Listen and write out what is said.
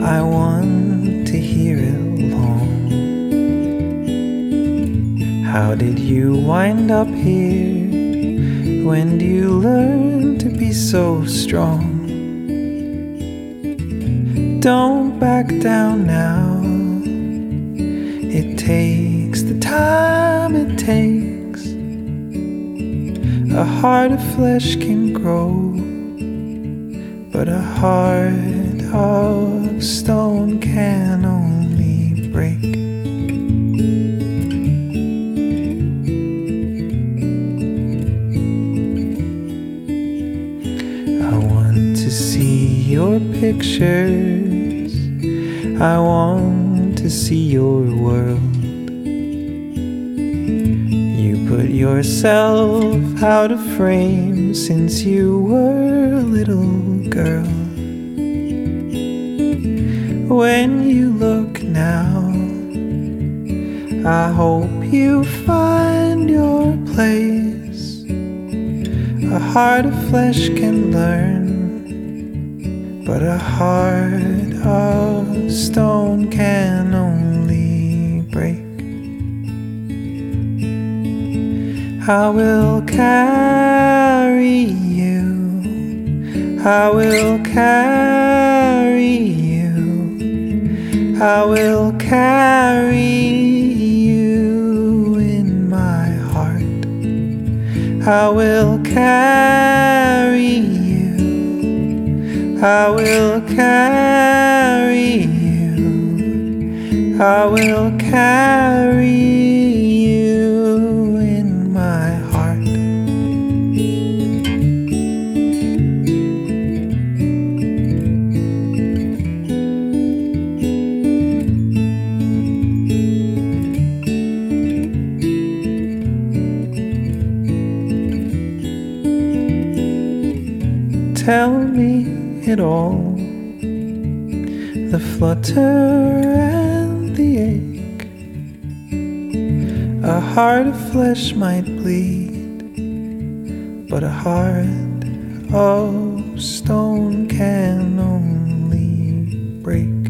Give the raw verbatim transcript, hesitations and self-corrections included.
I want to hear it long. How did you wind up here? When do you learn to be so strong? Don't back down now. It takes the time it takes. A heart of flesh can grow, but a heart of stone can only break. I want to see your pictures. I want to see your world. You put yourself out of frame since you were a little girl. When you look now, I hope you find your place. A heart of flesh can learn, but a heart of stone can only break. I will carry you, I will carry you, I will carry you in my heart. I will carry you, I will carry you, I will carry you in my heart. Tell me it all, the flutter and the ache. A heart of flesh might bleed, but a heart of stone can only break.